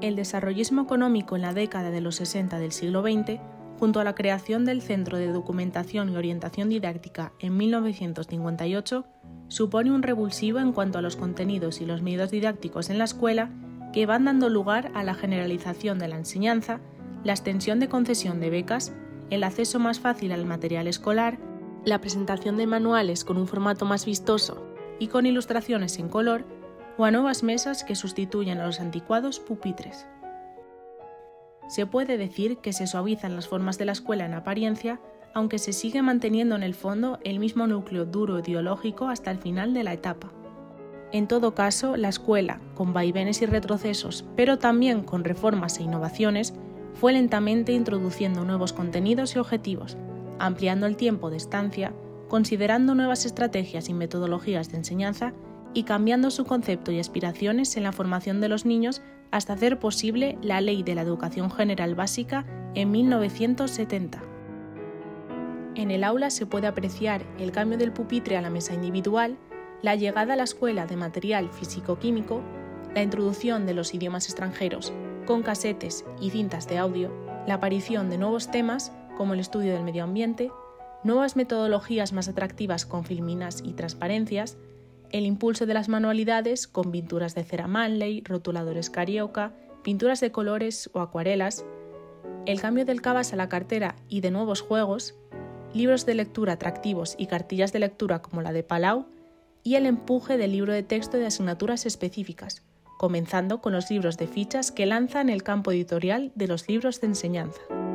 El desarrollismo económico en la década de los 60 del siglo XX, junto a la creación del Centro de Documentación y Orientación Didáctica en 1958, supone un revulsivo en cuanto a los contenidos y los medios didácticos en la escuela que van dando lugar a la generalización de la enseñanza, la extensión de concesión de becas, el acceso más fácil al material escolar, la presentación de manuales con un formato más vistoso y con ilustraciones en color, o a nuevas mesas que sustituyen a los anticuados pupitres. Se puede decir que se suavizan las formas de la escuela en apariencia, aunque se sigue manteniendo en el fondo el mismo núcleo duro ideológico hasta el final de la etapa. En todo caso, la escuela, con vaivenes y retrocesos, pero también con reformas e innovaciones, fue lentamente introduciendo nuevos contenidos y objetivos, ampliando el tiempo de estancia, considerando nuevas estrategias y metodologías de enseñanza y cambiando su concepto y aspiraciones en la formación de los niños hasta hacer posible la Ley de la Educación General Básica en 1970. En el aula se puede apreciar el cambio del pupitre a la mesa individual, la llegada a la escuela de material físico-químico, la introducción de los idiomas extranjeros con casetes y cintas de audio, la aparición de nuevos temas como el estudio del medio ambiente, nuevas metodologías más atractivas con filminas y transparencias, el impulso de las manualidades con pinturas de cera Manley, rotuladores Carioca, pinturas de colores o acuarelas, el cambio del cabas a la cartera y de nuevos juegos, libros de lectura atractivos y cartillas de lectura como la de Palau, y el empuje del libro de texto de asignaturas específicas, comenzando con los libros de fichas que lanzan el campo editorial de los libros de enseñanza.